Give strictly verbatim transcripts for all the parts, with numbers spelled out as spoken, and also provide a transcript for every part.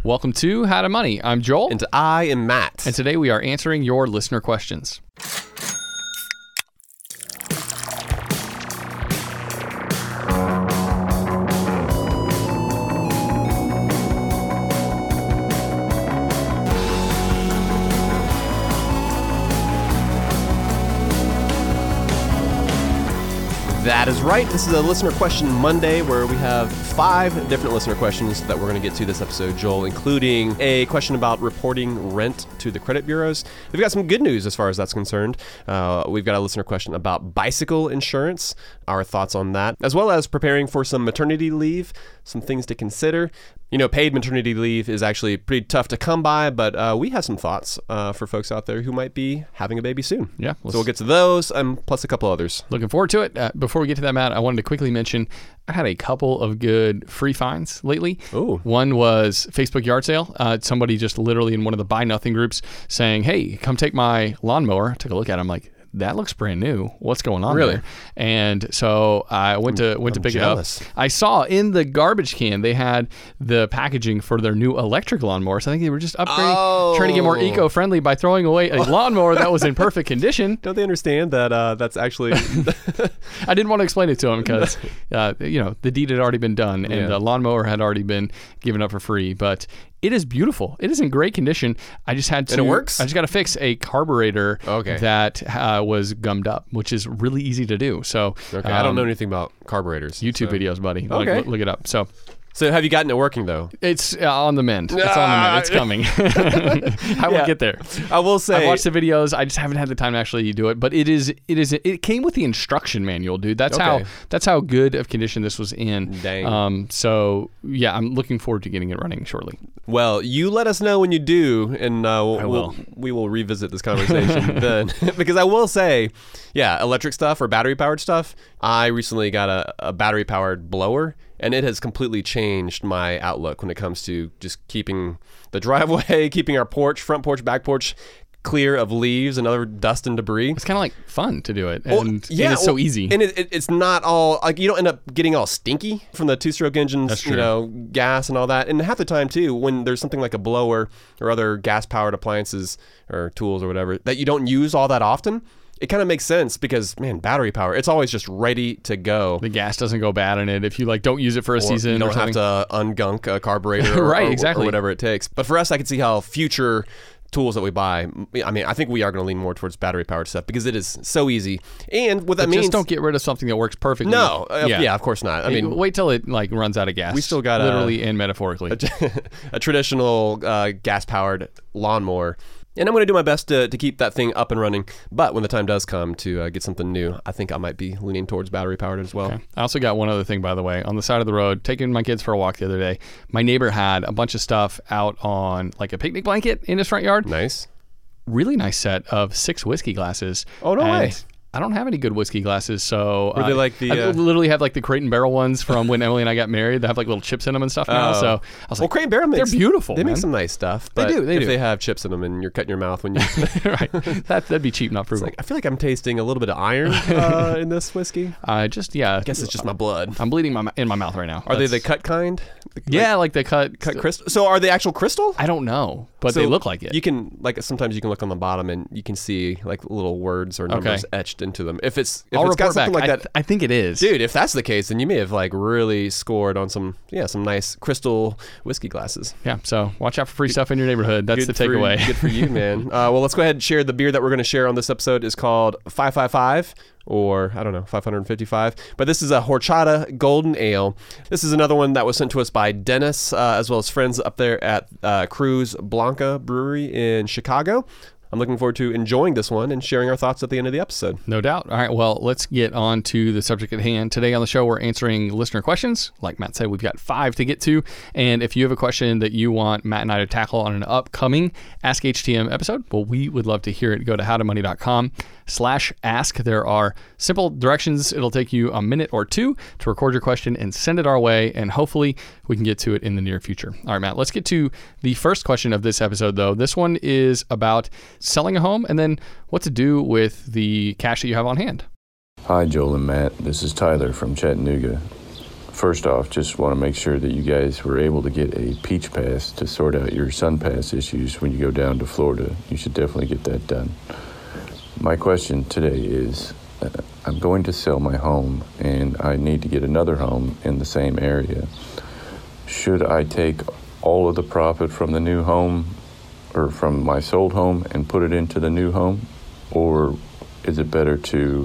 Welcome to How to Money. I'm Joel. And I am Matt. And today we are answering your listener questions. That is right. This is a Listener Question Monday where we have five different listener questions that we're going to get to this episode, Joel, including a question about reporting rent to the credit bureaus. We've got some good news as far as that's concerned. Uh, we've got a listener question about bicycle insurance, our thoughts on that, as well as preparing for some maternity leave, some things to consider. You know, paid maternity leave is actually pretty tough to come by, but uh, we have some thoughts uh, for folks out there who might be having a baby soon. Yeah. So we'll get to those, um, plus a couple others. Looking forward to it. Uh, before we get to that, Matt, I wanted to quickly mention I had a couple of good free finds lately. Ooh. One was Facebook yard sale. Uh, somebody just literally in one of the Buy Nothing groups saying, hey, come take my lawnmower. I took a look at it. I'm like, that looks brand new. What's going on Really? there? And so I went to went I'm to pick jealous. it up. I saw in the garbage can they had the packaging for their new electric lalawnmower. So I think they were just upgrading, Oh. trying to get more eco-friendly by throwing away a lawnmower that was in perfect condition. Don't they understand that uh, that's actually... I didn't want to explain it to him because, uh, you know, the deed had already been done and Yeah. the lawnmower had already been given up for free. But it is beautiful. It is in great condition. I just had to. And it works? I just got to fix a carburetor Okay. that uh, was gummed up, which is really easy to do. So, Okay, I don't um, know anything about carburetors. YouTube so. videos, buddy. Look- Okay. Look, look it up. So So have you gotten it working, though? it's uh, on the mend. It's on the Ah, mend. It's coming. I will Yeah. get there. I will say... I've watched the videos. I just haven't had the time to actually do it. But it is, it is, it came with the instruction manual, dude. That's Okay. how, that's how good of condition this was in. Dang. Um. So yeah, I'm looking forward to getting it running shortly. Well, you let us know when you do, and uh, we'll, I will. We'll, we will revisit this conversation then. Because I will say, yeah, electric stuff or battery-powered stuff, I recently got a, a battery-powered blower, and it has completely changed my outlook when it comes to just keeping the driveway, keeping our porch, front porch, back porch, clear of leaves and other dust and debris. It's kind of like fun to do it, Well, and, yeah, and it's so well, easy. and it, it, it's not all like you don't end up getting all stinky from the two-stroke engines, That's you true. know, gas and all that. And half the time too, when there's something like a blower or other gas-powered appliances or tools or whatever that you don't use all that often, it kind of makes sense because man, battery power, it's always just ready to go. The gas doesn't go bad in it if you like don't use it for a Or season you don't or something. have to ungunk a carburetor, or, Right, or- exactly. or whatever it takes. But for us, I can see how future tools that we buy, I mean, I think we are going to lean more towards battery powered stuff because it is so easy. And what that But means, just don't get rid of something that works perfectly. no, uh, yeah. of course not. I mean, wait till it like runs out of gas. We still got a- literally and metaphorically. a traditional uh, gas-powered lawnmower. And I'm going to do my best to, to keep that thing up and running. But when the time does come to uh, get something new, I think I might be leaning towards battery-powered as well. Okay. I also got one other thing, by the way. On the side of the road, taking my kids for a walk the other day, my neighbor had a bunch of stuff out on like a picnic blanket in his front yard. Nice. Really nice set of six whiskey glasses. Oh, no And way. I don't have any good whiskey glasses, so Were they uh, like the, I uh, literally have like the Crate and Barrel ones from when Emily and I got married. They have like little chips in them and stuff now. Oh. So I was Well, like, Crate and Barrel makes, they're beautiful. They man. make some nice stuff. They But do, they if do. they have chips in them and you're cutting your mouth when you... right. That that'd be cheap, not frugal. Like, I feel like I'm tasting a little bit of iron uh, in this whiskey. uh, just yeah. I guess it's just my blood. I'm bleeding my, in my mouth right now. Are they the That's- cut kind? The- Yeah, like the cut. Cut crystal? So are they actual crystal? I don't know, but So they look like it. You can like sometimes you can look on the bottom and you can see like little words or numbers Okay. etched into them. If it's if I'll it's got report back. something like I, that, th- I think it is. dude. If that's the case, then you may have like really scored on some yeah some nice crystal whiskey glasses. Yeah. So watch out for free stuff in your neighborhood. That's Good the takeaway. For, good for you, man. Uh, well, let's go ahead and share the beer that we're going to share on this episode is called five five five. Or, I don't know, five hundred fifty-five. But this is a Horchata Golden Ale. This is another one that was sent to us by Dennis, uh, as well as friends up there at uh, Cruz Blanca Brewery in Chicago. I'm looking forward to enjoying this one and sharing our thoughts at the end of the episode. No doubt. All right, well, let's get on to the subject at hand. Today on the show, we're answering listener questions. Like Matt said, we've got five to get to. And if you have a question that you want Matt and I to tackle on an upcoming Ask H T M episode, well, we would love to hear it. Go to howtomoney.com slash ask. There are simple directions. It'll take you a minute or two to record your question and send it our way. And hopefully we can get to it in the near future. All right, Matt, let's get to the first question of this episode, though. This one is about selling a home and then what to do with the cash that you have on hand. Hi, Joel and Matt. This is Tyler from Chattanooga. first off, just want to make sure that you guys were able to get a Peach Pass to sort out your Sun Pass issues when you go down to Florida. You should definitely get that done. My question today is, uh, I'm going to sell my home and I need to get another home in the same area. Should I take all of the profit from the new home or from my sold home and put it into the new home? Or is it better to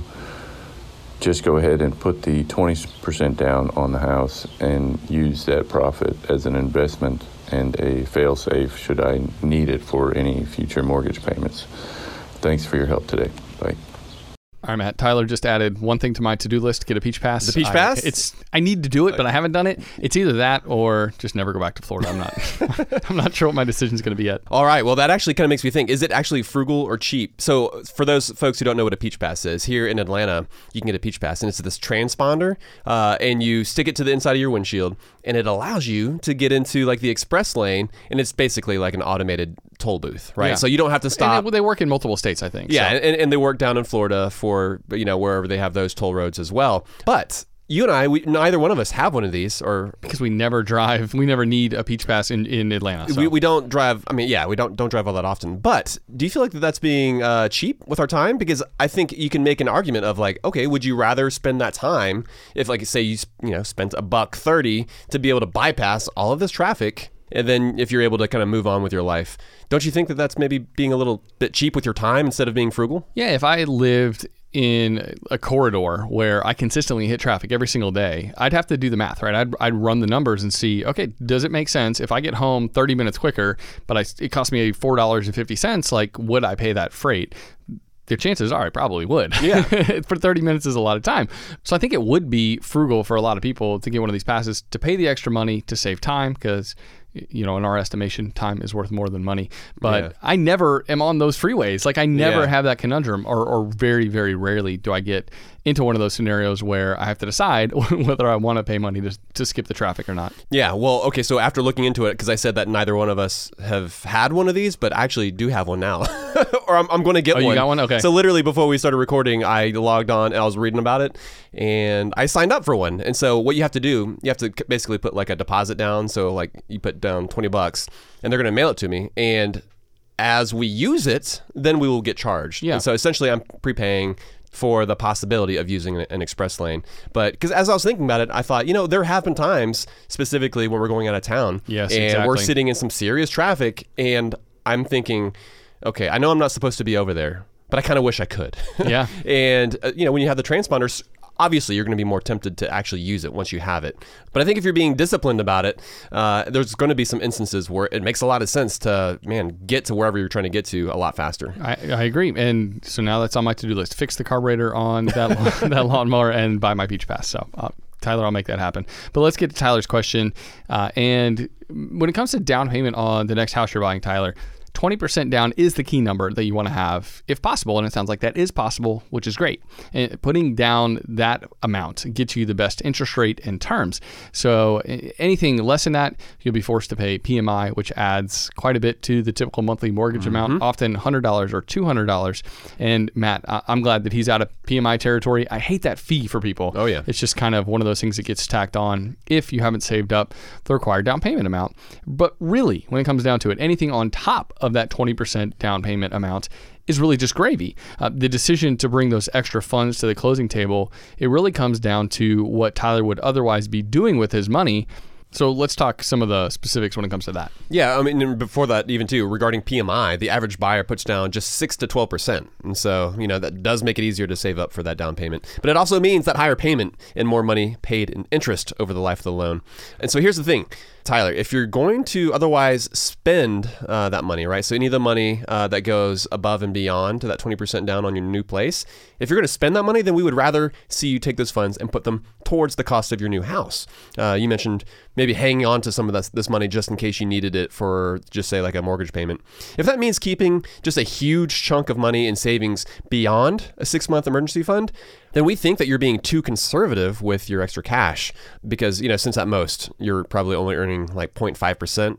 just go ahead and put the twenty percent down on the house and use that profit as an investment and a fail-safe should I need it for any future mortgage payments? Thanks for your help today. Bye. All right, Matt. Tyler just added one thing to my to-do list to get a Peach Pass. The Peach I, Pass? It's I need to do it, but I haven't done it. It's either that or just never go back to Florida. I'm not I'm not sure what my decision's going to be yet. All right. Well, that actually kind of makes me think, is it actually frugal or cheap? So for those folks who don't know what a Peach Pass is, here in Atlanta, you can get a Peach Pass, and it's this transponder, uh, and you stick it to the inside of your windshield, and it allows you to get into like the express lane, and it's basically like an automated toll booth, right? Yeah. So you don't have to stop. And they, they work in multiple states, I think. Yeah, so. and, and they work down in Florida for, you know, wherever they have those toll roads as well. But you and I, we, neither one of us have one of these, or because we never drive, we never need a Peach Pass in, in Atlanta. So. we, we don't drive. I mean, yeah, we don't don't drive all that often. But do you feel like that that's being uh, cheap with our time? Because I think you can make an argument of like, okay, would you rather spend that time if, like, say you you know spent a buck thirty to be able to bypass all of this traffic? And then if you're able to kind of move on with your life, don't you think that that's maybe being a little bit cheap with your time instead of being frugal? Yeah, if I lived in a corridor where I consistently hit traffic every single day, I'd have to do the math, right? I'd, I'd run the numbers and see, okay, does it make sense if I get home thirty minutes quicker, but I, it costs me four dollars and fifty cents, like would I pay that freight? The chances are I probably would. Yeah. For thirty minutes is a lot of time. So I think it would be frugal for a lot of people to get one of these passes to pay the extra money to save time because, you know, in our estimation, time is worth more than money. But Yeah. I never am on those freeways. Like I never Yeah. have that conundrum, or, or very, very rarely do I get into one of those scenarios where I have to decide whether I want to pay money to, to skip the traffic or not. Yeah, well, okay, so after looking into it, because I said that neither one of us have had one of these, but I actually do have one now. Or I'm, I'm going to get Oh, one. you got one? Okay. So literally before we started recording, I logged on and I was reading about it, and I signed up for one. And so what you have to do, you have to basically put like a deposit down. So like you put down twenty bucks, and they're going to mail it to me. And as we use it, then we will get charged. Yeah. And so essentially I'm prepaying for the possibility of using an express lane. But because as I was thinking about it, I thought, you know, there have been times specifically when we're going out of town Yes, and exactly. we're sitting in some serious traffic, and I'm thinking, okay, I know I'm not supposed to be over there, but I kind of wish I could. Yeah. And, uh, you know, when you have the transponders, obviously you're going to be more tempted to actually use it once you have it. But I think if you're being disciplined about it, uh, there's going to be some instances where it makes a lot of sense to, man, get to wherever you're trying to get to a lot faster. I, I agree. And so now that's on my to-do list. Fix the carburetor on that, lawn, that lawnmower and buy my Peach Pass. So uh, Tyler, I'll make that happen. But let's get to Tyler's question. Uh, and when it comes to down payment on the next house you're buying, Tyler, twenty percent down is the key number that you want to have if possible. And it sounds like that is possible, which is great. And putting down that amount gets you the best interest rate and terms. So anything less than that, you'll be forced to pay P M I, which adds quite a bit to the typical monthly mortgage mm-hmm. amount, often one hundred dollars or two hundred dollars. And Matt, I'm glad that he's out of P M I territory. I hate that fee for people. Oh, yeah. It's just kind of one of those things that gets tacked on if you haven't saved up the required down payment amount. But really, when it comes down to it, anything on top of that twenty percent down payment amount is really just gravy. Uh, the decision to bring those extra funds to the closing table, it really comes down to what Tyler would otherwise be doing with his money. So let's talk some of the specifics when it comes to that. Yeah, I mean, and before that, even too, regarding P M I, the average buyer puts down just six to twelve percent. And so, you know, that does make it easier to save up for that down payment. But it also means that higher payment and more money paid in interest over the life of the loan. And so here's the thing, Tyler, if you're going to otherwise spend uh, that money, right? So any of the money uh, that goes above and beyond to that twenty percent down on your new place, if you're going to spend that money, then we would rather see you take those funds and put them towards the cost of your new house. Uh, you mentioned maybe hanging on to some of this, this money just in case you needed it for, just say, like a mortgage payment. If that means keeping just a huge chunk of money in savings beyond a six-month emergency fund, then we think that you're being too conservative with your extra cash because, you know, since at most you're probably only earning like zero point five percent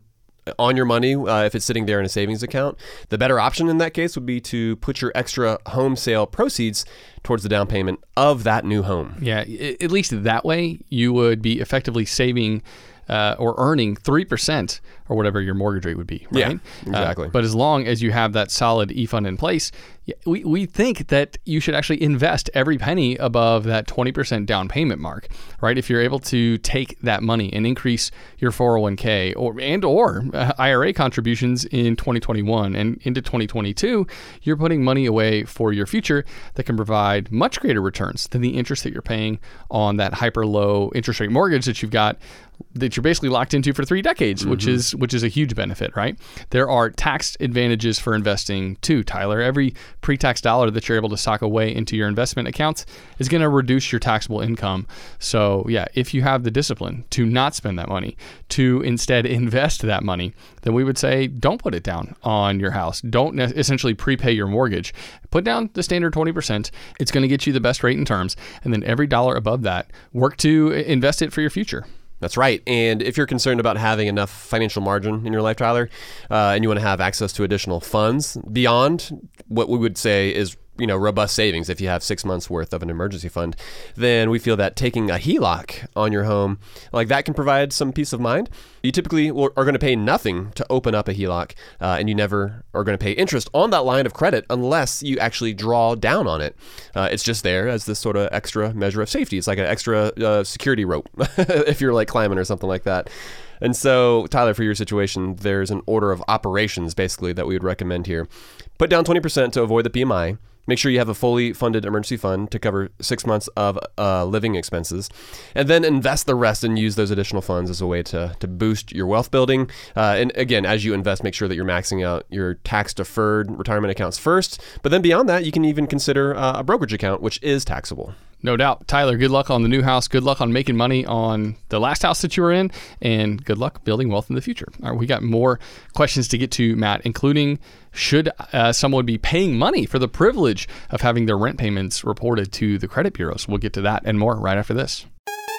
on your money uh, if it's sitting there in a savings account. The better option in that case would be to put your extra home sale proceeds towards the down payment of that new home. Yeah, at least that way you would be effectively saving uh, or earning three percent or whatever your mortgage rate would be, right? Yeah, exactly. Uh, but as long as you have that solid e-fund in place, we, we think that you should actually invest every penny above that twenty percent down payment mark, right? If you're able to take that money and increase your four oh one k or and or uh, I R A contributions in twenty twenty-one and into twenty twenty-two, you're putting money away for your future that can provide much greater returns than the interest that you're paying on that hyper low interest rate mortgage that you've got that you're basically locked into for three decades, mm-hmm. which is which is a huge benefit, right? There are tax advantages for investing too, Tyler. Every pre-tax dollar that you're able to sock away into your investment accounts is going to reduce your taxable income. So yeah, if you have the discipline to not spend that money, to instead invest that money, then we would say don't put it down on your house. Don't ne- essentially prepay your mortgage. Put down the standard twenty percent. It's going to get you the best rate in terms. And then every dollar above that, work to invest it for your future. That's right. And if you're concerned about having enough financial margin in your life, Tyler, uh, and you want to have access to additional funds beyond what we would say is, you know, robust savings, if you have six months worth of an emergency fund, then we feel that taking a H E L O C on your home, like that can provide some peace of mind. You typically will, are going to pay nothing to open up a H E L O C, uh, and you never are going to pay interest on that line of credit unless you actually draw down on it. Uh, it's just there as this sort of extra measure of safety. It's like an extra uh, security rope if you're like climbing or something like that. And so, Tyler, for your situation, there's an order of operations basically that we would recommend here. Put down twenty percent to avoid the P M I. Make sure you have a fully funded emergency fund to cover six months of uh, living expenses, and then invest the rest and use those additional funds as a way to, to boost your wealth building. Uh, and again, as you invest, make sure that you're maxing out your tax-deferred retirement accounts first. But then beyond that, you can even consider uh, a brokerage account, which is taxable. No doubt. Tyler, good luck on the new house. Good luck on making money on the last house that you were in. And good luck building wealth in the future. All right, we got more questions to get to, Matt, including should uh, someone be paying money for the privilege of having their rent payments reported to the credit bureaus? We'll get to that and more right after this.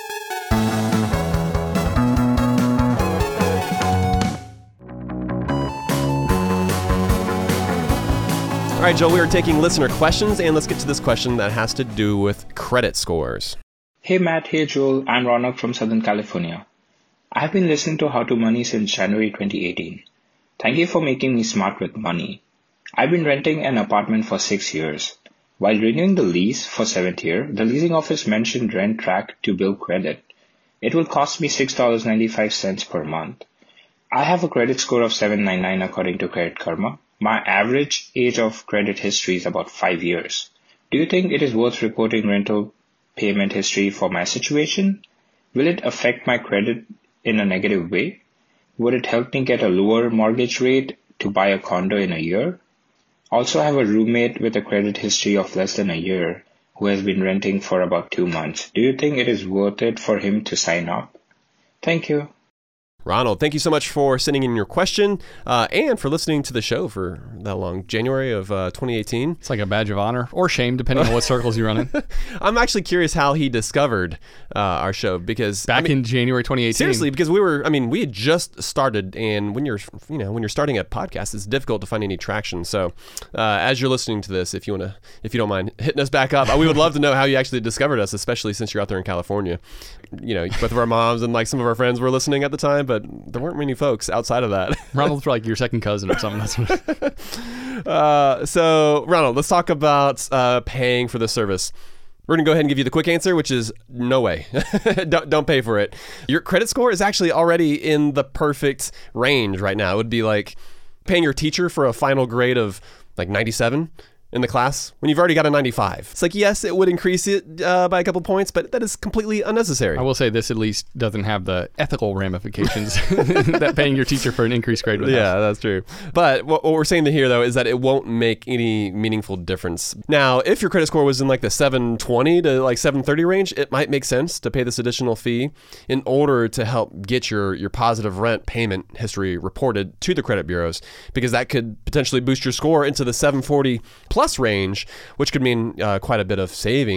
All right, Joel, we are taking listener questions, and let's get to this question that has to do with credit scores. Hey, Matt. Hey, Joel. I'm Ronak from Southern California. I've been listening to How to Money since January twenty eighteen. Thank you for making me smart with money. I've been renting an apartment for six years. While renewing the lease for seventh year, the leasing office mentioned rent track to build credit. It will cost me six dollars and ninety-five cents per month. I have a credit score of seven ninety-nine according to Credit Karma. My average age of credit history is about five years. Do you think it is worth reporting rental payment history for my situation? Will it affect my credit in a negative way? Would it help me get a lower mortgage rate to buy a condo in a year? Also, I have a roommate with a credit history of less than a year who has been renting for about two months. Do you think it is worth it for him to sign up? Thank you. Ronald, thank you so much for sending in your question uh, and for listening to the show for that long. January of uh, twenty eighteen. It's like a badge of honor or shame, depending on what circles you run in. I'm actually curious how he discovered uh, our show because back I mean, in January twenty eighteen. Seriously, because we were, I mean, we had just started, and when you're, you know, when you're starting a podcast, it's difficult to find any traction. So, uh, as you're listening to this, if you want to, if you don't mind hitting us back up, we would love to know how you actually discovered us, especially since you're out there in California. You know, both of our moms and like some of our friends were listening at the time, but there weren't many folks outside of that. Ronald's like your second cousin or something. That's what uh, so, Ronald, let's talk about uh, paying for the service. We're going to go ahead and give you the quick answer, which is no way. don't, don't pay for it. Your credit score is actually already in the perfect range right now. It would be like paying your teacher for a final grade of like ninety-seven in the class when you've already got a ninety-five. It's like, yes, it would increase it uh, by a couple points, but that is completely unnecessary. I will say this at least doesn't have the ethical ramifications that paying your teacher for an increased grade would have. Yeah, that's true. But what, what we're saying here, though, is that it won't make any meaningful difference. Now, if your credit score was in like the seven twenty to like seven thirty range, it might make sense to pay this additional fee in order to help get your, your positive rent payment history reported to the credit bureaus, because that could potentially boost your score into the seven forty plus range, which could mean uh, quite a bit of savings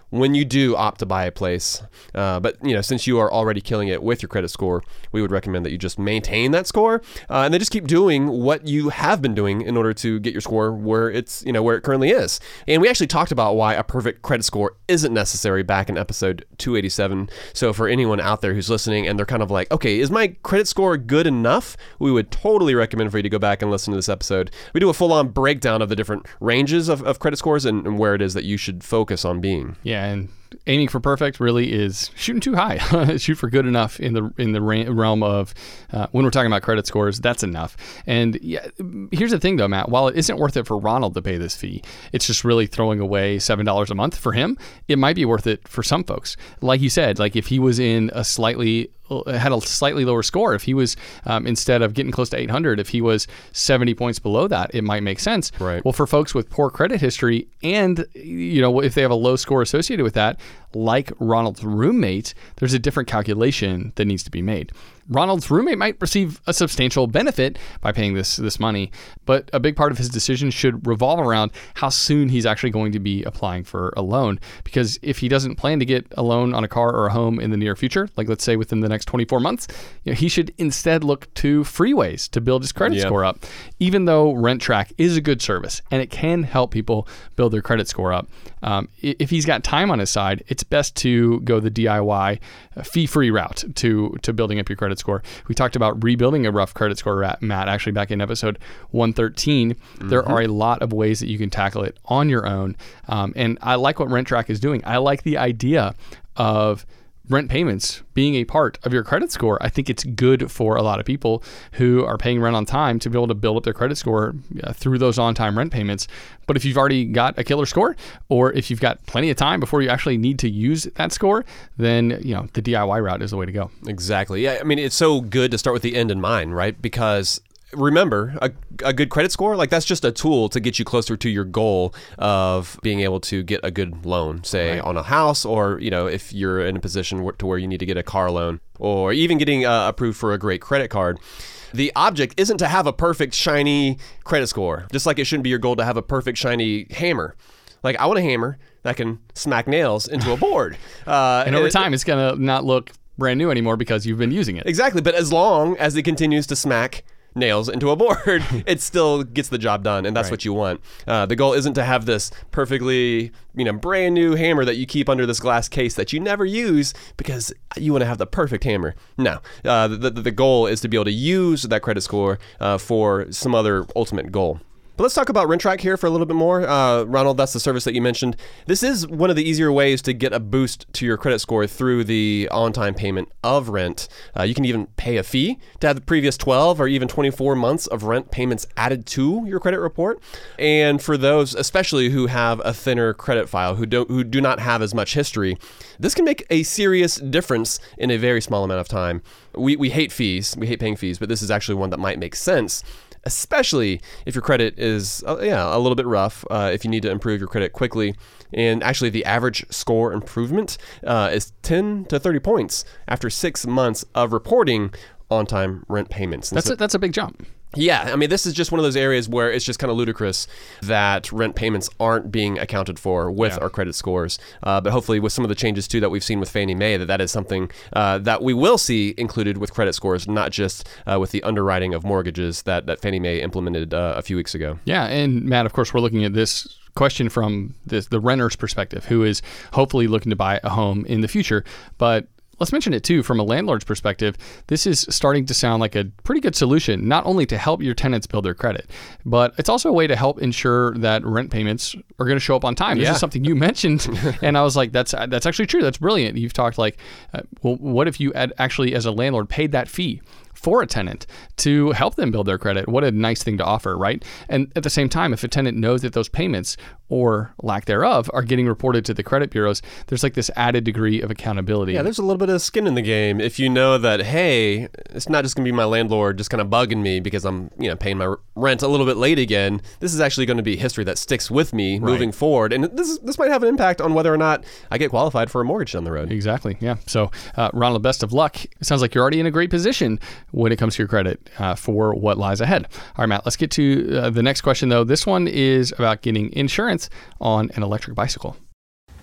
when you do opt to buy a place. Uh, but, you know, since you are already killing it with your credit score, we would recommend that you just maintain that score uh, and then just keep doing what you have been doing in order to get your score where it's, you know, where it currently is. And we actually talked about why a perfect credit score isn't necessary back in episode two eighty-seven. So for anyone out there who's listening and they're kind of like, okay, is my credit score good enough? We would totally recommend for you to go back and listen to this episode. We do a full-on breakdown of the different ranges of, of credit scores and, and where it is that you should focus on being. Yeah, and aiming for perfect really is shooting too high. Shoot for good enough in the in the realm of uh, when we're talking about credit scores, that's enough. And yeah, here's the thing though, Matt, while it isn't worth it for Ronald to pay this fee, it's just really throwing away seven dollars a month for him. It might be worth it for some folks. Like you said, like if he was in a slightly had a slightly lower score, if he was um, instead of getting close to eight hundred, if he was seventy points below that, it might make sense. Right. Well, for folks with poor credit history and, you know, if they have a low score associated with that, like Ronald's roommate, there's a different calculation that needs to be made. Ronald's roommate might receive a substantial benefit by paying this this money, but a big part of his decision should revolve around how soon he's actually going to be applying for a loan. Because if he doesn't plan to get a loan on a car or a home in the near future, like let's say within the next twenty-four months, you know, he should instead look to freeways to build his credit yeah. score up. Even though RentTrack is a good service and it can help people build their credit score up, um, if he's got time on his side, it's best to go the D I Y fee-free route to to building up your credit score. We talked about rebuilding a rough credit score, Matt, actually back in episode one thirteen. Mm-hmm. There are a lot of ways that you can tackle it on your own. Um, and I like what RentTrack is doing. I like the idea of rent payments being a part of your credit score. I think it's good for a lot of people who are paying rent on time to be able to build up their credit score uh, through those on-time rent payments. But if you've already got a killer score, or if you've got plenty of time before you actually need to use that score, then, you know, the D I Y route is the way to go. Exactly. Yeah. I mean, it's so good to start with the end in mind, right? Because remember, a, a good credit score, like that's just a tool to get you closer to your goal of being able to get a good loan, say right. on a house, or, you know, if you're in a position where, to where you need to get a car loan, or even getting uh, approved for a great credit card. The object isn't to have a perfect, shiny credit score, just like it shouldn't be your goal to have a perfect, shiny hammer. Like, I want a hammer that can smack nails into a board. Uh, and over it, time, it's going to not look brand new anymore because you've been using it. Exactly. But as long as it continues to smack nails into a board, it still gets the job done, and that's right. what you want. Uh, the goal isn't to have this perfectly, you know, brand new hammer that you keep under this glass case that you never use because you want to have the perfect hammer. No, uh, the, the the goal is to be able to use that credit score uh, for some other ultimate goal. But let's talk about RentTrack here for a little bit more. Uh, Ronald, that's the service that you mentioned. This is one of the easier ways to get a boost to your credit score through the on-time payment of rent. Uh, you can even pay a fee to have the previous twelve or even twenty-four months of rent payments added to your credit report. And for those, especially who have a thinner credit file, who don't, who do not have as much history, this can make a serious difference in a very small amount of time. We we hate fees. We hate paying fees, but this is actually one that might make sense, especially if your credit is uh, yeah a little bit rough, uh, if you need to improve your credit quickly. And actually the average score improvement uh, is ten to thirty points after six months of reporting on-time rent payments. And that's so, a, that's a big jump. Yeah, I mean, this is just one of those areas where it's just kind of ludicrous that rent payments aren't being accounted for with yeah. our credit scores. Uh, but hopefully with some of the changes, too, that we've seen with Fannie Mae, that that is something uh, that we will see included with credit scores, not just uh, with the underwriting of mortgages that, that Fannie Mae implemented uh, a few weeks ago. Yeah, and Matt, of course, we're looking at this question from this, the renter's perspective, who is hopefully looking to buy a home in the future. But let's mention it too, from a landlord's perspective, this is starting to sound like a pretty good solution, not only to help your tenants build their credit, but it's also a way to help ensure that rent payments are going to show up on time. Yeah. This is something you mentioned, and I was like, that's that's actually true. That's brilliant. You've talked like, uh, well, what if you had actually, as a landlord, paid that fee for a tenant to help them build their credit? What a nice thing to offer, right? And at the same time, if a tenant knows that those payments or lack thereof are getting reported to the credit bureaus, there's like this added degree of accountability. Yeah, there's a little bit of skin in the game if you know that, hey, it's not just going to be my landlord just kind of bugging me because I'm, you know, paying my rent a little bit late again. This is actually going to be history that sticks with me right. moving forward. And this is, this might have an impact on whether or not I get qualified for a mortgage down the road. Exactly, yeah. So, uh, Ronald, best of luck. It sounds like you're already in a great position when it comes to your credit uh, for what lies ahead. All right, Matt, let's get to uh, the next question, though. This one is about getting insurance on an electric bicycle.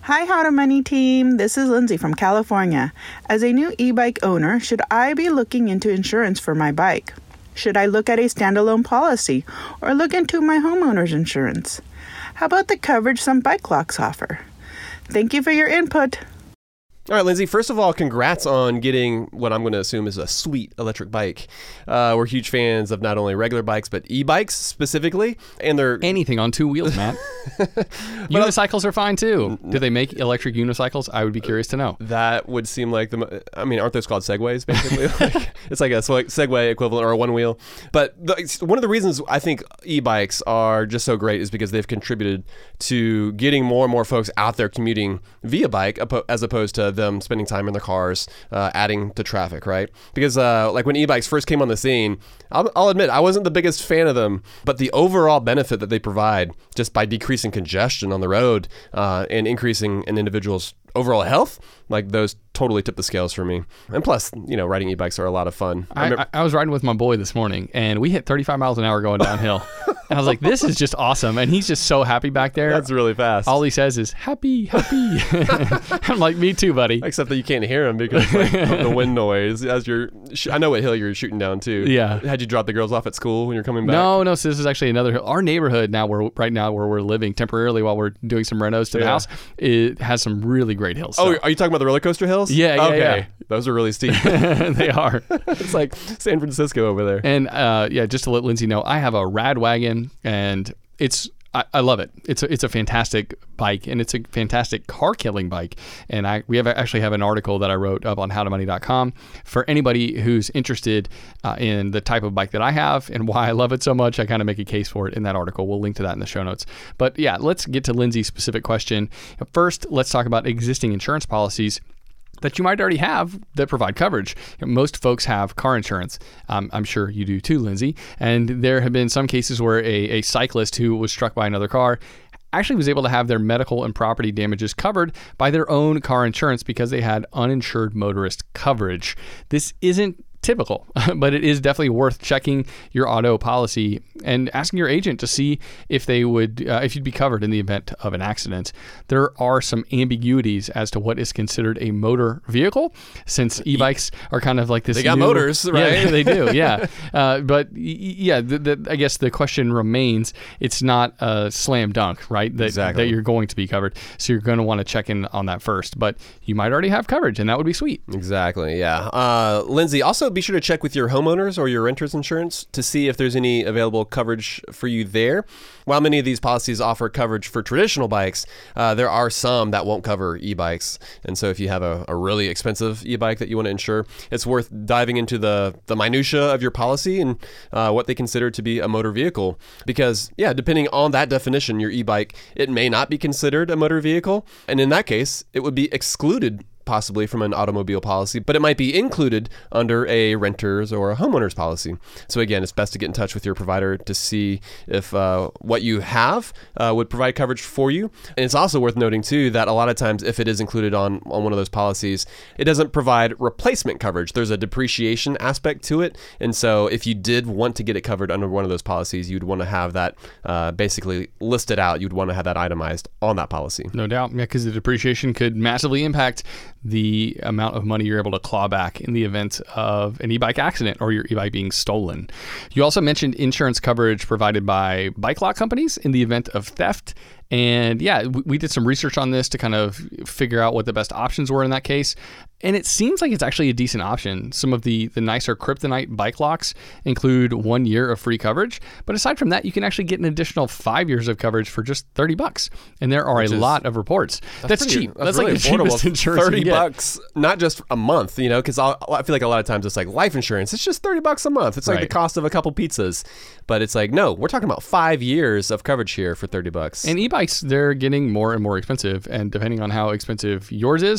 Hi, How to Money team. This is Lindsay from California. As a new e-bike owner, should I be looking into insurance for my bike? Should I look at a standalone policy or look into my homeowner's insurance? How about the coverage some bike locks offer? Thank you for your input. All right, Lindsay, first of all, congrats on getting what I'm going to assume is a sweet electric bike. Uh, we're huge fans of not only regular bikes, but e-bikes specifically. And they're anything on two wheels, Matt. Unicycles are fine too. Do they make electric unicycles? I would be curious to know. That would seem like the, I mean, aren't those called Segways, basically? like, it's like a Segway equivalent or a one wheel. But the, one of the reasons I think e-bikes are just so great is because they've contributed to getting more and more folks out there commuting via bike as opposed to them spending time in their cars, uh, adding to traffic, right? Because uh, like when e-bikes first came on the scene, I'll, I'll admit I wasn't the biggest fan of them, but the overall benefit that they provide just by decreasing congestion on the road uh, and increasing an individual's overall health, like those totally tip the scales for me. And plus, you know, riding e-bikes are a lot of fun. I, I, I was riding with my boy this morning and we hit thirty-five miles an hour going downhill. And I was like, this is just awesome. And he's just so happy back there. That's really fast. All he says is, happy, happy. I'm like, me too, buddy. Except that you can't hear him because like, of the wind noise. As you're, sh- I know what hill you're shooting down too. Yeah. Had you drop the girls off at school when you're coming back? No, no. So this is actually another hill. Our neighborhood now, where right now where we're living temporarily while we're doing some renos to the yeah. house, it has some really great hills. Oh, so. are you talking about the roller coaster hills? Yeah, yeah, okay. yeah. Those are really steep. They are. It's like San Francisco over there. And uh, yeah, just to let Lindsay know, I have a rad wagon, and it's I, I love it. It's a, it's a fantastic bike, and it's a fantastic car killing bike. And I we have actually have an article that I wrote up on how to money dot com for anybody who's interested uh, in the type of bike that I have and why I love it so much. I kind of make a case for it in that article. We'll link to that in the show notes. But yeah, let's get to Lindsay's specific question. First, let's talk about existing insurance policies that you might already have that provide coverage. Most folks have car insurance. Um, I'm sure you do too, Lindsay. And there have been some cases where a, a cyclist who was struck by another car actually was able to have their medical and property damages covered by their own car insurance because they had uninsured motorist coverage. This isn't typical, but it is definitely worth checking your auto policy and asking your agent to see if they would, uh, if you'd be covered in the event of an accident. There are some ambiguities as to what is considered a motor vehicle, since e-bikes are kind of like this. They got new, motors, right? Yeah, they do, yeah. Uh, but yeah, the, the, I guess the question remains: it's not a slam dunk, right? That, exactly. that you're going to be covered. So you're going to want to check in on that first. But you might already have coverage, and that would be sweet. Exactly. Yeah. Uh, Lindsay, also be sure to check with your homeowners or your renter's insurance to see if there's any available coverage for you there. While many of these policies offer coverage for traditional bikes, uh, there are some that won't cover e-bikes. And so if you have a, a really expensive e-bike that you want to insure, it's worth diving into the, the minutia of your policy and uh, what they consider to be a motor vehicle. Because, yeah, depending on that definition, your e-bike, it may not be considered a motor vehicle. And in that case, it would be excluded possibly from an automobile policy, but it might be included under a renter's or a homeowner's policy. So again, it's best to get in touch with your provider to see if uh, what you have uh, would provide coverage for you. And it's also worth noting too that a lot of times if it is included on, on one of those policies, it doesn't provide replacement coverage. There's a depreciation aspect to it. And so if you did want to get it covered under one of those policies, you'd want to have that uh, basically listed out. You'd want to have that itemized on that policy. No doubt. Yeah, because the depreciation could massively impact the amount of money you're able to claw back in the event of an e-bike accident or your e-bike being stolen. You also mentioned insurance coverage provided by bike lock companies in the event of theft. And yeah, we, we did some research on this to kind of figure out what the best options were in that case. And it seems like it's actually a decent option. Some of the, the nicer Kryptonite bike locks include one year of free coverage. But aside from that, you can actually get an additional five years of coverage for just thirty bucks. And there are Which a is, lot of reports. That's, that's pretty, cheap. That's, that's really like the affordable. cheapest insurance thirty you can get. bucks, not just a month, you know, because I feel like a lot of times it's like life insurance. It's just thirty bucks a month. It's like right. the cost of a couple pizzas. But it's like, no, we're talking about five years of coverage here for thirty bucks. And e-bikes, they're getting more and more expensive. And depending on how expensive yours is,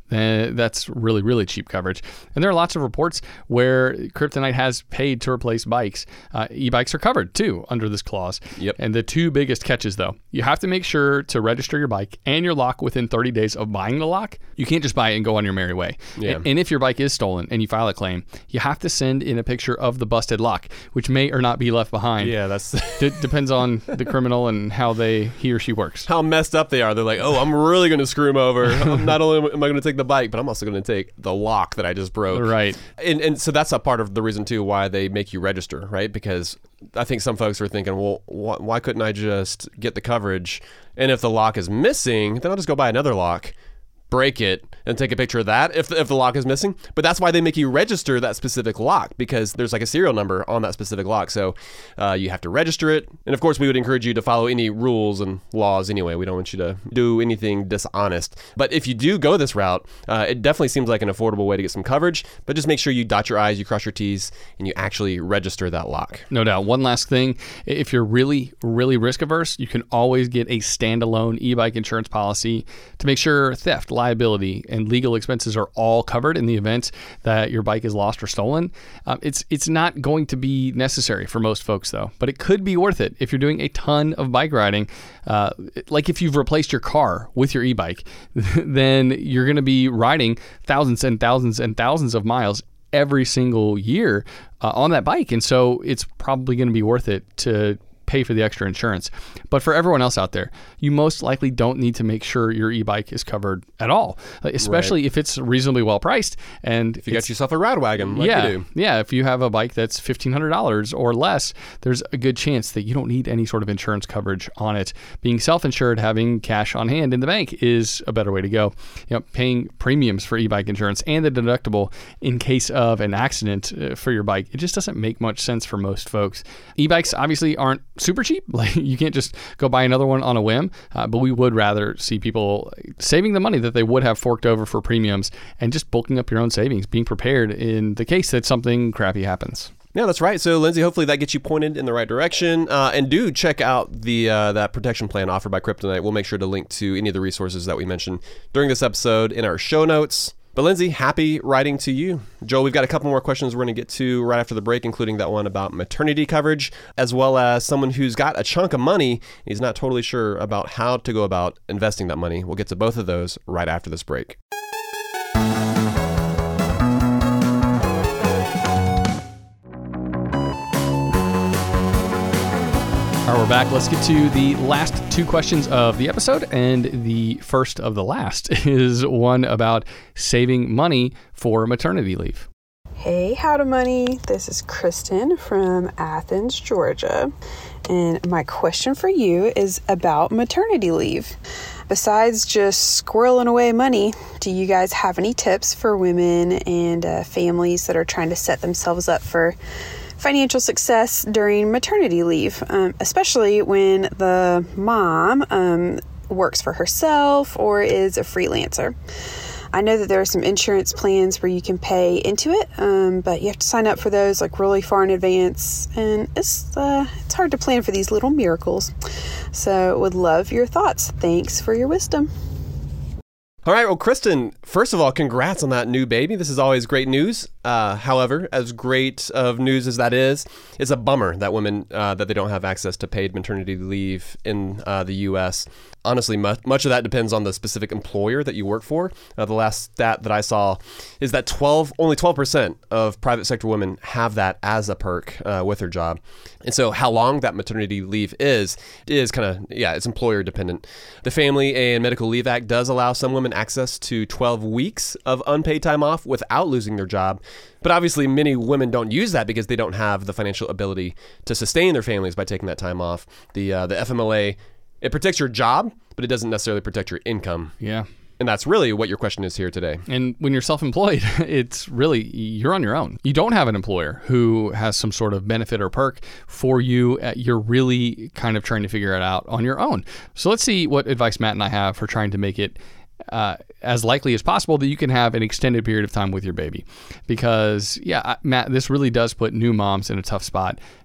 then that's really, really cheap coverage. And there are lots of reports where Kryptonite has paid to replace bikes. Uh, e-bikes are covered too under this clause. Yep. And the two biggest catches though, you have to make sure to register your bike and your lock within thirty days of buying the lock. You can't just buy it and go on your merry way. Yeah. And, and if your bike is stolen and you file a claim, you have to send in a picture of the busted lock, which may or not be left behind. Yeah, that's D- depends on the criminal and how they he or she works. how messed up they are. They're like, oh, I'm really going to screw him over. Not only am I going to take the bike, but I'm also going to take the lock that I just broke. Right. And and so that's a part of the reason too why they make you register, right? Because I think some folks are thinking, well, wh- why couldn't I just get the coverage? And if the lock is missing, then I'll just go buy another lock, break it, and take a picture of that if the, if the lock is missing. But that's why they make you register that specific lock, because there's like a serial number on that specific lock. So uh, you have to register it. And of course, we would encourage you to follow any rules and laws anyway. We don't want you to do anything dishonest. But if you do go this route, uh, it definitely seems like an affordable way to get some coverage. But just make sure you dot your I's, you cross your T's, and you actually register that lock. No doubt. One last thing, if you're really, really risk averse, you can always get a standalone e-bike insurance policy to make sure theft, liability, and legal expenses are all covered in the event that your bike is lost or stolen. Um, it's it's not going to be necessary for most folks though, but it could be worth it if you're doing a ton of bike riding. Uh, like if you've replaced your car with your e-bike, then you're going to be riding thousands and thousands and thousands of miles every single year uh, on that bike. And so it's probably going to be worth it to pay for the extra insurance. But for everyone else out there, you most likely don't need to make sure your e-bike is covered at all, especially right. if it's reasonably well priced. And if you got yourself a ride wagon, like yeah, you do. Yeah, if you have a bike that's fifteen hundred dollars or less, there's a good chance that you don't need any sort of insurance coverage on it. Being self-insured, having cash on hand in the bank is a better way to go. You know, paying premiums for e-bike insurance and the deductible in case of an accident uh, for your bike, it just doesn't make much sense for most folks. E-bikes obviously aren't super cheap. Like you can't just go buy another one on a whim, uh, but we would rather see people saving the money that they would have forked over for premiums and just bulking up your own savings, being prepared in the case that something crappy happens. Yeah, that's right. So, Lindsay, hopefully that gets you pointed in the right direction. Uh, and do check out the uh, that protection plan offered by Kryptonite. We'll make sure to link to any of the resources that we mentioned during this episode in our show notes. But Lindsay, happy writing to you. Joel, we've got a couple more questions we're going to get to right after the break, including that one about maternity coverage, as well as someone who's got a chunk of money and he's not totally sure about how to go about investing that money. We'll get to both of those right after this break. All right, we're back. Let's get to the last two questions of the episode. And the first of the last is one about saving money for maternity leave. Hey, How to Money. This is Kristen from Athens, Georgia. And my question for you is about maternity leave. Besides just squirreling away money, do you guys have any tips for women and uh, families that are trying to set themselves up for financial success during maternity leave, um, especially when the mom um, works for herself or is a freelancer? I know that there are some insurance plans where you can pay into it, um, but you have to sign up for those like really far in advance, and it's uh, it's hard to plan for these little miracles. So would love your thoughts. Thanks for your wisdom. All right, well, Kristen, first of all, congrats on that new baby. This is always great news. Uh, however, as great of news as that is, it's a bummer that women, uh, that they don't have access to paid maternity leave in uh, the U S Honestly, much, much of that depends on the specific employer that you work for. Uh, the last stat that I saw is that twelve, only twelve percent of private sector women have that as a perk uh, with their job. And so how long that maternity leave is, is kind of, yeah, it's employer dependent. The Family and Medical Leave Act does allow some women access to twelve weeks of unpaid time off without losing their job. But obviously, many women don't use that because they don't have the financial ability to sustain their families by taking that time off. The uh, the F M L A, it protects your job, but it doesn't necessarily protect your income. Yeah. And that's really what your question is here today. And when you're self-employed, it's really, you're on your own. You don't have an employer who has some sort of benefit or perk for you. You're really kind of trying to figure it out on your own. So let's see what advice Matt and I have for trying to make it Uh, as likely as possible that you can have an extended period of time with your baby. Because, yeah, Matt, this really does put new moms in a tough spot.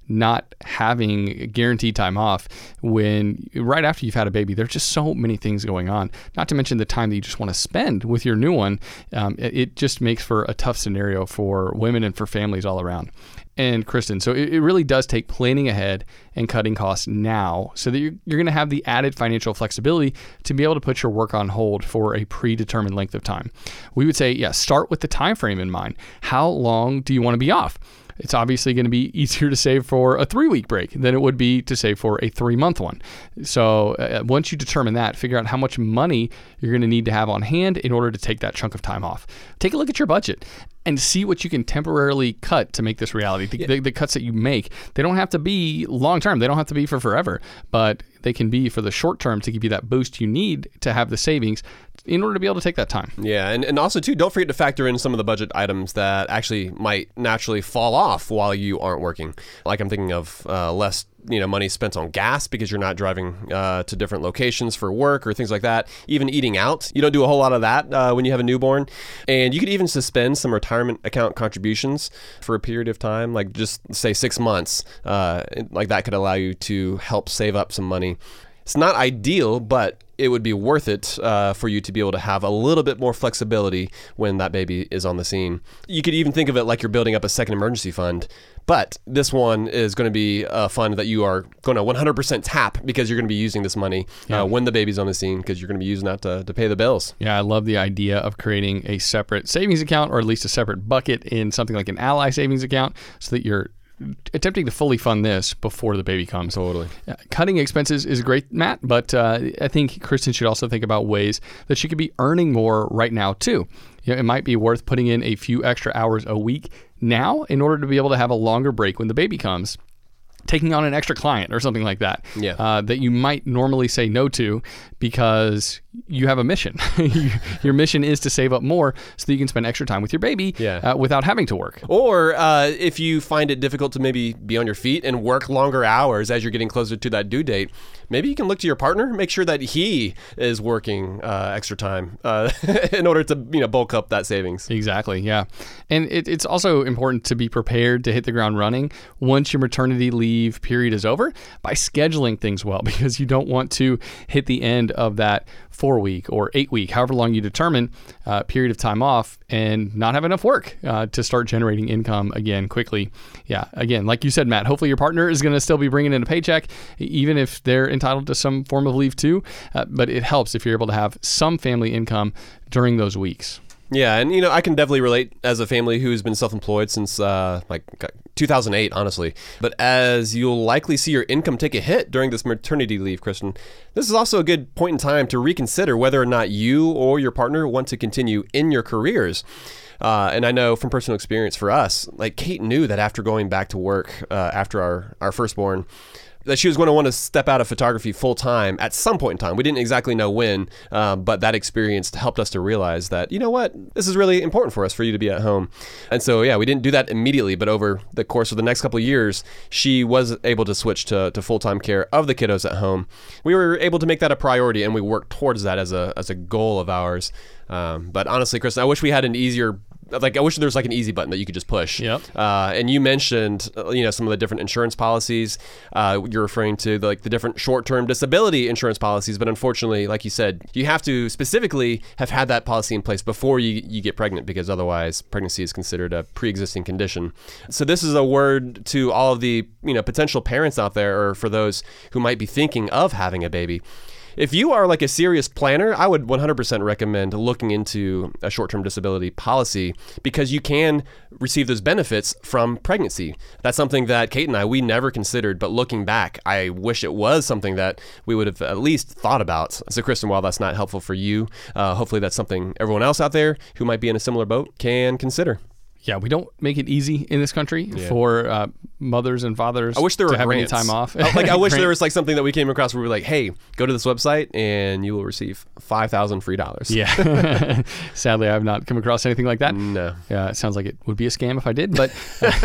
not having guaranteed time off when right after you've had a baby. There's just so many things going on, not to mention the time that you just want to spend with your new one. Um, it, it just makes for a tough scenario for women and for families all around. And Kristen, so it, it really does take planning ahead and cutting costs now so that you're, you're going to have the added financial flexibility to be able to put your work on hold for a predetermined length of time. We would say, yeah, start with the time frame in mind. How long do you want to be off? It's obviously going to be easier to save for a three-week break than it would be to save for a three-month one. So uh, once you determine that, figure out how much money you're going to need to have on hand in order to take that chunk of time off. Take a look at your budget and see what you can temporarily cut to make this reality. The, yeah. the, the cuts that you make, they don't have to be long-term. They don't have to be for forever, but they can be for the short term to give you that boost you need to have the savings in order to be able to take that time. Yeah, and, and also, too, don't forget to factor in some of the budget items that actually might naturally fall off while you aren't working. Like I'm thinking of uh, less you know, money spent on gas because you're not driving uh, to different locations for work or things like that. Even eating out, you don't do a whole lot of that uh, when you have a newborn. And you could even suspend some retirement account contributions for a period of time, like just say six months. Uh, like that could allow you to help save up some money. It's not ideal, but it would be worth it uh, for you to be able to have a little bit more flexibility when that baby is on the scene. You could even think of it like you're building up a second emergency fund, but this one is going to be a fund that you are going to one hundred percent tap because you're going to be using this money yeah. uh, when the baby's on the scene because you're going to be using that to, to pay the bills. Yeah, I love the idea of creating a separate savings account or at least a separate bucket in something like an Ally savings account so that you're attempting to fully fund this before the baby comes. Totally. Uh, cutting expenses is great, Matt, but uh, I think Kristen should also think about ways that she could be earning more right now too. You know, it might be worth putting in a few extra hours a week now in order to be able to have a longer break when the baby comes. Taking on an extra client or something like that, yeah. uh, that you might normally say no to because you have a mission. Your mission is to save up more so that you can spend extra time with your baby yeah. uh, without having to work. Or uh, if you find it difficult to maybe be on your feet and work longer hours as you're getting closer to that due date, maybe you can look to your partner, make sure that he is working uh, extra time uh, in order to you know bulk up that savings. Exactly, yeah. And it, it's also important to be prepared to hit the ground running once your maternity leave period is over by scheduling things well, because you don't want to hit the end of that four week or eight week, however long you determine, uh, period of time off and not have enough work uh, to start generating income again quickly. Yeah, again, like you said, Matt, hopefully your partner is going to still be bringing in a paycheck, even if they're entitled to some form of leave too. Uh, but it helps if you're able to have some family income during those weeks. Yeah, and you know, I can definitely relate as a family who's been self-employed since uh, like two thousand eight, honestly. But as you'll likely see your income take a hit during this maternity leave, Kristen, this is also a good point in time to reconsider whether or not you or your partner want to continue in your careers. Uh, and I know from personal experience for us, like Kate knew that after going back to work uh, after our, our firstborn, that she was going to want to step out of photography full time at some point in time. We didn't exactly know when, uh, but that experience helped us to realize that, you know what, this is really important for us for you to be at home. And so, yeah, we didn't do that immediately, but over the course of the next couple of years, she was able to switch to, to full-time care of the kiddos at home. We were able to make that a priority, and we worked towards that as a as a goal of ours. Um, but honestly, Kristen, I wish we had an easier Like I wish there was like an easy button that you could just push. Yep. Uh, and you mentioned, uh, you know, some of the different insurance policies. Uh, you're referring to the, like the different short-term disability insurance policies, but unfortunately, like you said, you have to specifically have had that policy in place before you, you get pregnant, because otherwise, pregnancy is considered a pre-existing condition. So this is a word to all of the you know potential parents out there, or for those who might be thinking of having a baby. If you are like a serious planner, I would one hundred percent recommend looking into a short-term disability policy, because you can receive those benefits from pregnancy. That's something that Kate and I, we never considered, but looking back, I wish it was something that we would have at least thought about. So Kristen, while that's not helpful for you, uh, hopefully that's something everyone else out there who might be in a similar boat can consider. Yeah, we don't make it easy in this country yeah. for uh, mothers and fathers I wish there to were have grants. any time off. like I wish there was like something that we came across where we were like, hey, go to this website and you will receive five thousand free dollars. Yeah. Sadly, I have not come across anything like that. No. Yeah, it sounds like it would be a scam if I did. But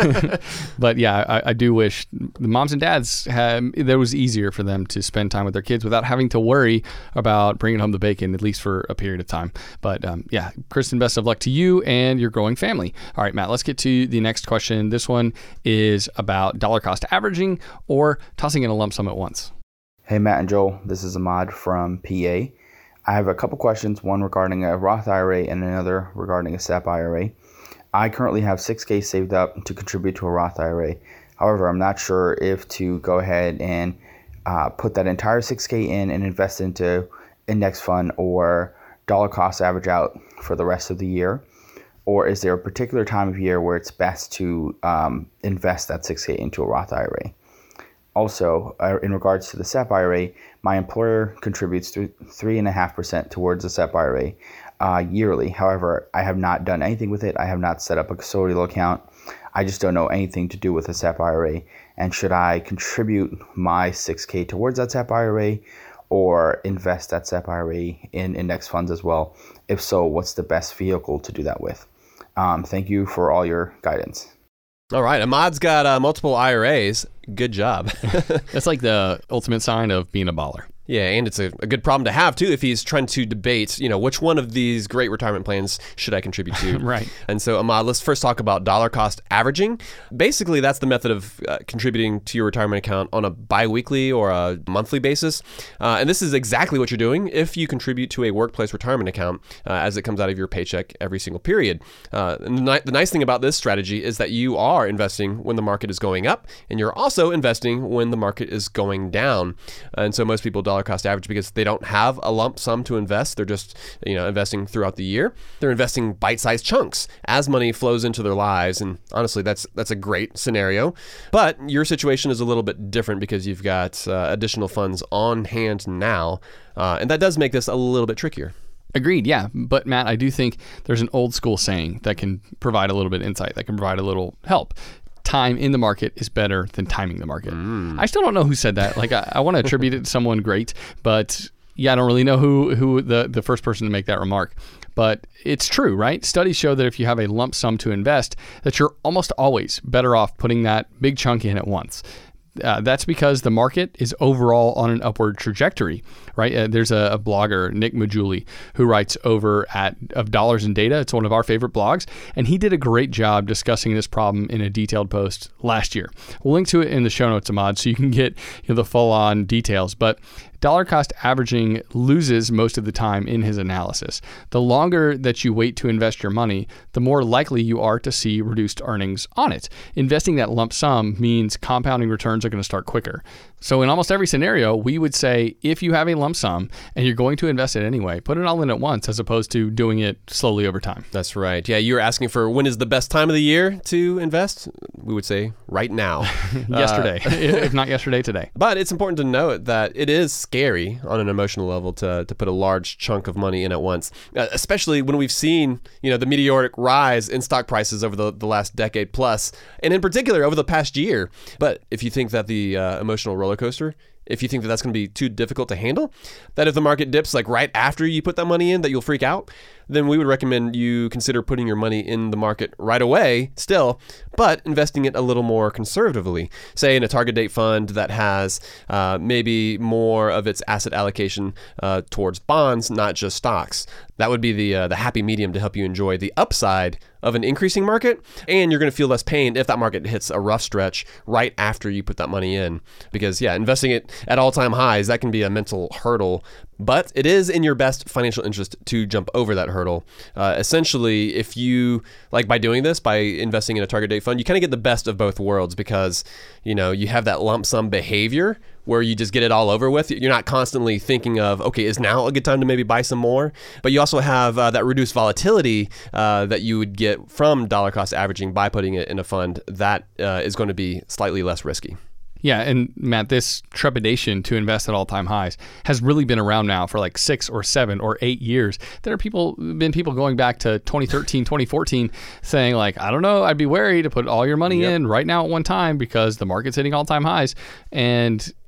but yeah, I, I do wish the moms and dads had, that it was easier for them to spend time with their kids without having to worry about bringing home the bacon, at least for a period of time. But um, yeah, Kristen, best of luck to you and your growing family. All right. right, Matt, let's get to the next question. This one is about dollar cost averaging or tossing in a lump sum at once. Hey, Matt and Joel. This is Ahmad from P A. I have a couple questions, one regarding a Roth I R A and another regarding a S E P I R A. I currently have six K saved up to contribute to a Roth I R A. However, I'm not sure if to go ahead and uh, put that entire six K in and invest into index fund or dollar cost average out for the rest of the year. Or is there a particular time of year where it's best to um, invest that six K into a Roth I R A? Also, uh, in regards to the S E P I R A, my employer contributes three point five percent towards the S E P I R A uh, yearly. However, I have not done anything with it. I have not set up a custodial account. I just don't know anything to do with the S E P I R A. And should I contribute my six K towards that S E P I R A or invest that S E P I R A in index funds as well? If so, what's the best vehicle to do that with? Um, thank you for all your guidance. All right. Ahmad's got uh, multiple I R As. Good job. That's like the ultimate sign of being a baller. Yeah, and it's a, a good problem to have, too, if he's trying to debate, you know, which one of these great retirement plans should I contribute to? Right. And so, Ahmad, let's first talk about dollar cost averaging. Basically, that's the method of uh, contributing to your retirement account on a biweekly or a monthly basis. Uh, and this is exactly what you're doing if you contribute to a workplace retirement account uh, as it comes out of your paycheck every single period. Uh, and the, ni- the nice thing about this strategy is that you are investing when the market is going up, and you're also investing when the market is going down. And so most people dollar cost average because they don't have a lump sum to invest. They're just, you know, investing throughout the year. They're investing bite-sized chunks as money flows into their lives. And honestly, that's that's a great scenario. But your situation is a little bit different because you've got uh, additional funds on hand now. Uh, and that does make this a little bit trickier. Agreed, yeah. But Matt, I do think there's an old school saying that can provide a little bit of insight, that can provide a little help. Time in the market is better than timing the market. Mm. I still don't know who said that. Like, I, I want to attribute it to someone great, but yeah, I don't really know who who the, the first person to make that remark. But it's true, right? Studies show that if you have a lump sum to invest, that you're almost always better off putting that big chunk in at once. Uh, that's because the market is overall on an upward trajectory, right? Uh, there's a, a blogger, Nick Majuli, who writes over at of Dollars and Data. It's one of our favorite blogs, and he did a great job discussing this problem in a detailed post last year. We'll link to it in the show notes, Ahmad, so you can get, you know, the full-on details. But dollar cost averaging loses most of the time in his analysis. The longer that you wait to invest your money, the more likely you are to see reduced earnings on it. Investing that lump sum means compounding returns are going to start quicker. So in almost every scenario, we would say if you have a lump sum and you're going to invest it anyway, put it all in at once as opposed to doing it slowly over time. That's right. Yeah, you were asking for when is the best time of the year to invest? We would say right now. Yesterday, uh, if not yesterday, today. But it's important to note that it is scary on an emotional level to to put a large chunk of money in at once, uh, especially when we've seen, you know, the meteoric rise in stock prices over the, the last decade plus, and in particular over the past year. But if you think that the uh, emotional roller coaster, if you think that that's going to be too difficult to handle, that if the market dips like right after you put that money in, that you'll freak out, then we would recommend you consider putting your money in the market right away still, but investing it a little more conservatively. Say in a target date fund that has uh, maybe more of its asset allocation uh, towards bonds, not just stocks. That would be the uh, the happy medium to help you enjoy the upside of an increasing market, and you're going to feel less pain if that market hits a rough stretch right after you put that money in. Because yeah, investing it at all-time highs, that can be a mental hurdle, but it is in your best financial interest to jump over that hurdle. Uh, essentially, if you, like by doing this, by investing in a target date fund, you kind of get the best of both worlds because, you know, you have that lump sum behavior where you just get it all over with. You're not constantly thinking of, okay, is now a good time to maybe buy some more? But you also have uh, that reduced volatility uh, that you would get from dollar cost averaging by putting it in a fund that uh, is going to be slightly less risky. Yeah, and Matt, this trepidation to invest at all-time highs has really been around now for like six or seven or eight years. There are people, been people going back to twenty thirteen, twenty fourteen saying like, I don't know, I'd be wary to put all your money yep. in right now at one time because the market's hitting all-time highs. And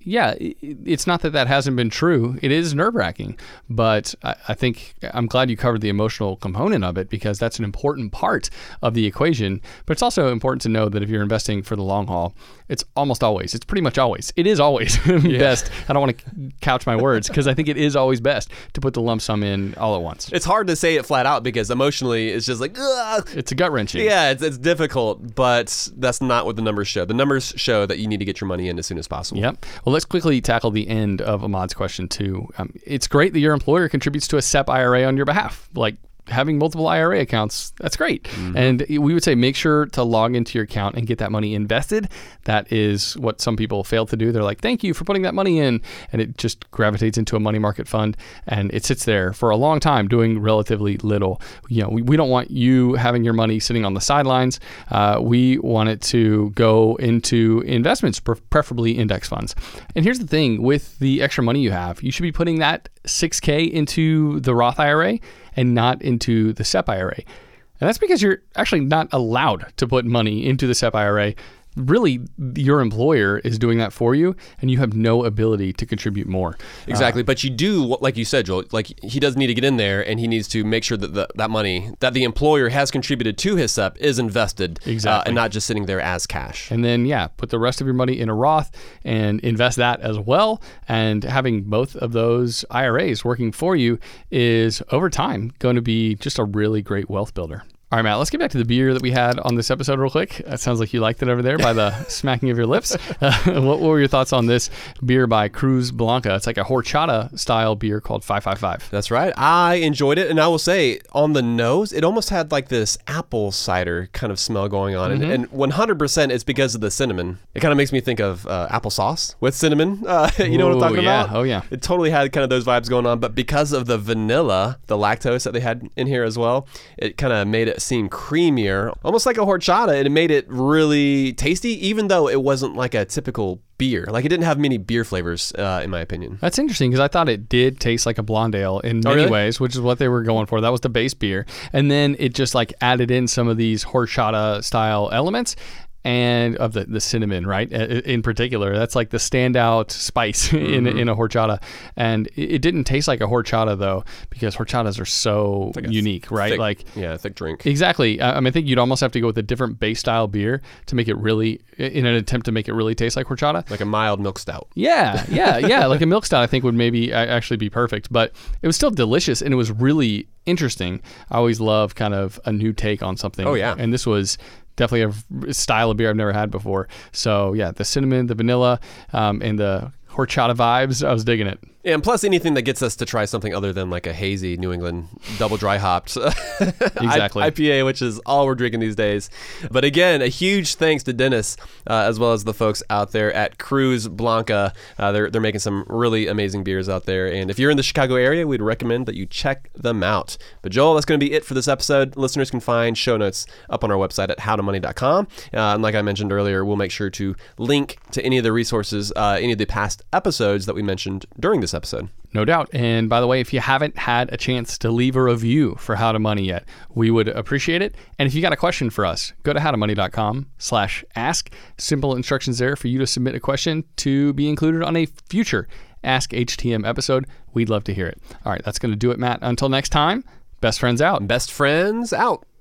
yeah, it's not that that hasn't been true. It is nerve-wracking, but I, I think I'm glad you covered the emotional component of it because that's an important part of the equation. But it's also important to know that if you're investing for the long haul, it's almost always, it's pretty much always, it is always yeah. best. I don't want to couch my words because I think it is always best to put the lump sum in all at once. It's hard to say it flat out because emotionally it's just like, ugh. It's a gut-wrenching. Yeah, it's, it's difficult, but that's not what the numbers show. The numbers show that you need to get your money in as soon as possible. Yep. Well, let's quickly tackle the end of Ahmad's question too. Um, it's great that your employer contributes to a S E P I R A on your behalf. Like having multiple I R A accounts, that's great. Mm-hmm. And we would say make sure to log into your account and get that money invested. That is what some people fail to do. They're like, thank you for putting that money in. And it just gravitates into a money market fund and it sits there for a long time doing relatively little. You know, we, we don't want you having your money sitting on the sidelines. Uh, we want it to go into investments, preferably index funds. And here's the thing, with the extra money you have, you should be putting that six K into the Roth I R A and not into the S E P I R A. And that's because you're actually not allowed to put money into the S E P I R A. Really, your employer is doing that for you, and you have no ability to contribute more. Exactly, Uh, but you do, like you said, Joel, like he does need to get in there, and he needs to make sure that the, that money that the employer has contributed to his S E P is invested, Exactly. uh, and not just sitting there as cash. And then, yeah, put the rest of your money in a Roth and invest that as well. And having both of those I R As working for you is, over time, going to be just a really great wealth builder. All right, Matt, let's get back to the beer that we had on this episode real quick. That sounds like you liked it over there by the smacking of your lips. Uh, what, what were your thoughts on this beer by Cruz Blanca? It's like a horchata style beer called five five five. That's right. I enjoyed it. And I will say, on the nose, it almost had like this apple cider kind of smell going on. Mm-hmm. And, and one hundred percent it's because of the cinnamon. It kind of makes me think of uh, applesauce with cinnamon. Uh, you know Ooh, what I'm talking yeah. about? Oh, yeah. It totally had kind of those vibes going on. But because of the vanilla, the lactose that they had in here as well, it kind of made it seem creamier, almost like a horchata, and it made it really tasty, even though it wasn't like a typical beer. Like it didn't have many beer flavors, uh, in my opinion. That's interesting because I thought it did taste like a blonde ale in many oh, really? ways, which is what they were going for. That was the base beer. And then it just like added in some of these horchata style elements. And of the, the cinnamon, right? In particular, that's like the standout spice in mm-hmm. in a horchata. And it didn't taste like a horchata though, because horchatas are so like unique, right? Thick, like yeah, thick drink. Exactly. I mean, I think you'd almost have to go with a different base style beer to make it really, in an attempt to make it really taste like horchata. Like a mild milk stout. Yeah, yeah, yeah. Like a milk stout, I think would maybe actually be perfect. But it was still delicious, and it was really interesting. I always love kind of a new take on something. Oh yeah. And this was definitely a style of beer I've never had before. So yeah, the cinnamon, the vanilla, um, and the horchata vibes, I was digging it. Yeah, and plus anything that gets us to try something other than like a hazy New England double dry hopped exactly. I P A, which is all we're drinking these days. But again, a huge thanks to Dennis, uh, as well as the folks out there at Cruz Blanca. Uh, they're they're making some really amazing beers out there. And if you're in the Chicago area, we'd recommend that you check them out. But Joel, that's going to be it for this episode. Listeners can find show notes up on our website at how to money dot com. Uh, and like I mentioned earlier, we'll make sure to link to any of the resources, uh, any of the past episodes that we mentioned during this episode. No doubt. And by the way, if you haven't had a chance to leave a review for How to Money yet, we would appreciate it. And if you got a question for us, go to how to money dot com slash ask. Simple instructions there for you to submit a question to be included on a future Ask H T M episode. We'd love to hear it. All right, that's going to do it, Matt. Until next time, best friends out. Best friends out.